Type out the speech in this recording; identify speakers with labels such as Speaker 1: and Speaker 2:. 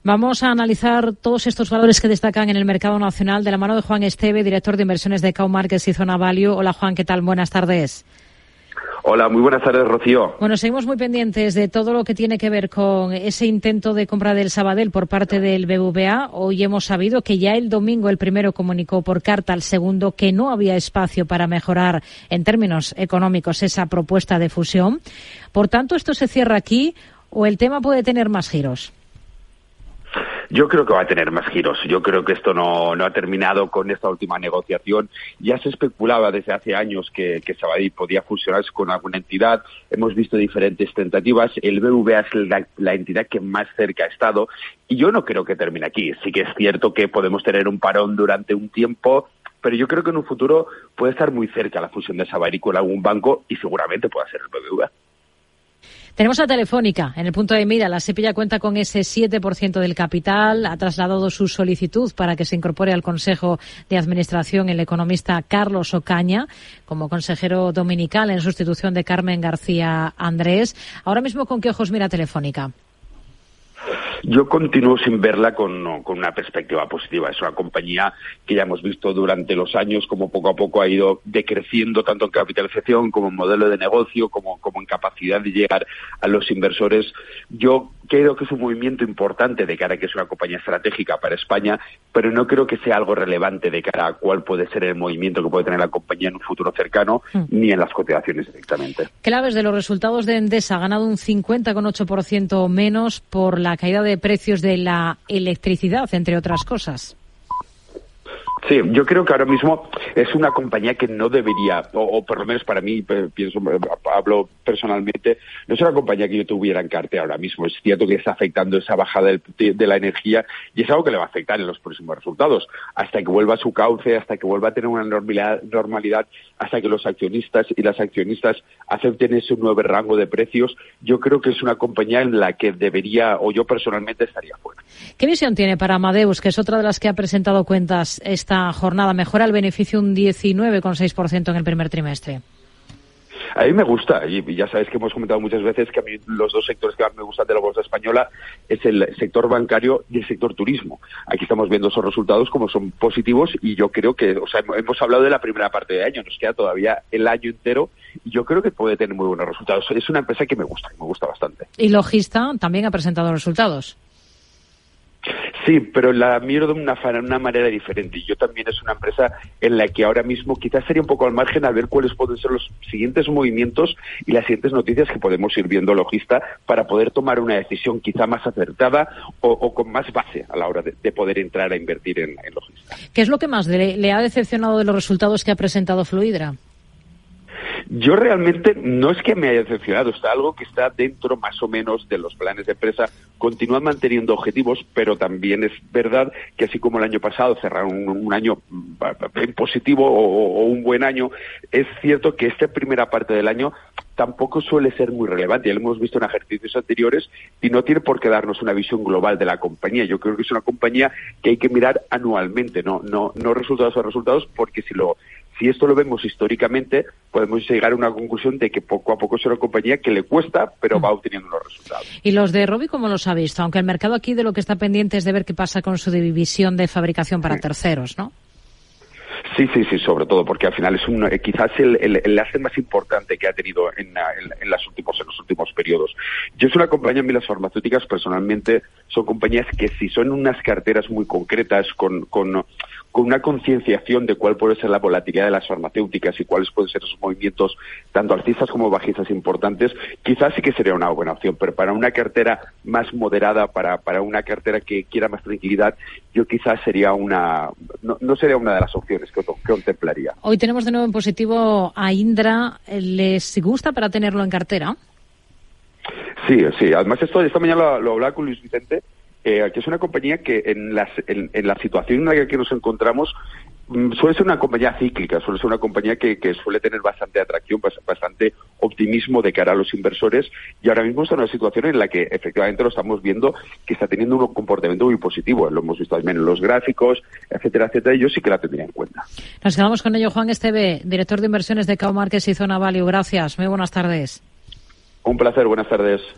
Speaker 1: Vamos a analizar todos estos valores que destacan en el mercado nacional de la mano de Juan Esteve, director de inversiones de Cow Markets y Zona Value. Hola Juan, ¿qué tal? Buenas tardes.
Speaker 2: Hola, muy buenas tardes, Rocío.
Speaker 1: Bueno, seguimos muy pendientes de todo lo que tiene que ver con ese intento de compra del Sabadell por parte del BBVA. Hoy hemos sabido que ya el domingo el primero comunicó por carta al segundo que no había espacio para mejorar en términos económicos esa propuesta de fusión. Por tanto, ¿esto se cierra aquí o el tema puede tener más giros?
Speaker 2: Yo creo que va a tener más giros. Yo creo que esto no ha terminado con esta última negociación. Ya se especulaba desde hace años que Sabadell podía fusionarse con alguna entidad. Hemos visto diferentes tentativas. El BBVA es la entidad que más cerca ha estado. Y yo no creo que termine aquí. Sí que es cierto que podemos tener un parón durante un tiempo, pero yo creo que en un futuro puede estar muy cerca la fusión de Sabadell con algún banco y seguramente pueda ser el BBVA.
Speaker 1: Tenemos a Telefónica en el punto de mira. La SEPI ya cuenta con ese 7% del capital. Ha trasladado su solicitud para que se incorpore al Consejo de Administración el economista Carlos Ocaña como consejero dominical en sustitución de Carmen García Andrés. Ahora mismo, ¿con qué ojos mira Telefónica?
Speaker 2: Yo continúo sin verla con una perspectiva positiva. Es una compañía que ya hemos visto durante los años como poco a poco ha ido decreciendo tanto en capitalización como en modelo de negocio, como en capacidad de llegar a los inversores. Yo creo que es un movimiento importante de cara a que es una compañía estratégica para España, pero no creo que sea algo relevante de cara a cuál puede ser el movimiento que puede tener la compañía en un futuro cercano, ni en las cotizaciones directamente.
Speaker 1: Claves de los resultados de Endesa. Ha ganado un 50,8% menos por la caída de precios de la electricidad, entre otras cosas.
Speaker 2: Sí, yo creo que ahora mismo es una compañía que no debería, o por lo menos para mí, hablo personalmente, no es una compañía que yo tuviera en cartera ahora mismo. Es cierto que está afectando esa bajada de la energía y es algo que le va a afectar en los próximos resultados. Hasta que vuelva a su cauce, hasta que vuelva a tener una normalidad, hasta que los accionistas y las accionistas acepten ese nuevo rango de precios, yo creo que es una compañía en la que debería, o yo personalmente estaría fuera.
Speaker 1: ¿Qué visión tiene para Amadeus, que es otra de las que ha presentado cuentas esta jornada? Mejora el beneficio un 19,6% en el primer trimestre.
Speaker 2: A mí me gusta, y ya sabes que hemos comentado muchas veces que a mí los dos sectores que más me gustan de la bolsa española es el sector bancario y el sector turismo. Aquí estamos viendo esos resultados como son positivos y yo creo que, hemos hablado de la primera parte del año, nos queda todavía el año entero y yo creo que puede tener muy buenos resultados. Es una empresa que me gusta bastante.
Speaker 1: Y Logista también ha presentado resultados.
Speaker 2: Sí, pero la miro de una manera diferente. Yo también es una empresa en la que ahora mismo quizás sería un poco al margen a ver cuáles pueden ser los siguientes movimientos y las siguientes noticias que podemos ir viendo Logista para poder tomar una decisión quizá más acertada o con más base a la hora de poder entrar a invertir en Logista.
Speaker 1: ¿Qué es lo que más le ha decepcionado de los resultados que ha presentado Fluidra?
Speaker 2: Yo realmente no es que me haya decepcionado, está algo que está dentro más o menos de los planes de empresa, continúan manteniendo objetivos, pero también es verdad que así como el año pasado cerraron un año en positivo o un buen año, es cierto que esta primera parte del año tampoco suele ser muy relevante. Ya lo hemos visto en ejercicios anteriores y no tiene por qué darnos una visión global de la compañía. Yo creo que es una compañía que hay que mirar anualmente, no resultados a resultados, porque si esto lo vemos históricamente, podemos llegar a una conclusión de que poco a poco es una compañía que le cuesta, pero va obteniendo unos resultados.
Speaker 1: ¿Y los de Robi cómo los ha visto? Aunque el mercado aquí de lo que está pendiente es de ver qué pasa con su división de fabricación para terceros, ¿no?
Speaker 2: Sí, sobre todo, porque al final es quizás el asset más importante que ha tenido en los últimos periodos. Yo es una compañía, a mí las farmacéuticas personalmente son compañías que si son unas carteras muy concretas, con una concienciación de cuál puede ser la volatilidad de las farmacéuticas y cuáles pueden ser esos movimientos, tanto alcistas como bajistas importantes, quizás sí que sería una buena opción, pero para una cartera más moderada, para una cartera que quiera más tranquilidad, yo quizás sería no sería una de las opciones que contemplaría.
Speaker 1: Hoy tenemos de nuevo en positivo a Indra. ¿Les gusta para tenerlo en cartera?
Speaker 2: Sí. Además, esta mañana lo hablaba con Luis Vicente, que es una compañía que en la situación en la que nos encontramos suele ser una compañía cíclica, suele ser una compañía que suele tener bastante atracción, bastante optimismo de cara a los inversores, y ahora mismo está en una situación en la que efectivamente lo estamos viendo que está teniendo un comportamiento muy positivo. Lo hemos visto también en los gráficos, etcétera, y yo sí que la tendría en cuenta.
Speaker 1: Nos quedamos con ello. Juan Esteve, director de inversiones de Cow Markets y Zona Value. Gracias, muy buenas tardes.
Speaker 2: Un placer, buenas tardes.